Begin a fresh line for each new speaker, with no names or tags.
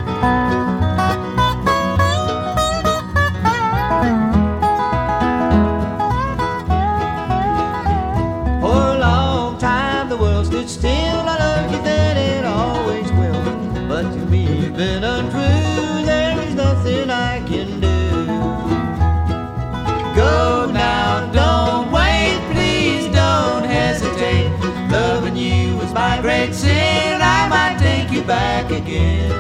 For a long time the world stood still. I loved you then, it always will. But to me you've been untrue. There is nothing I can do. Go now, don't wait, please don't hesitate. Loving you was my great sin. I might take you back again.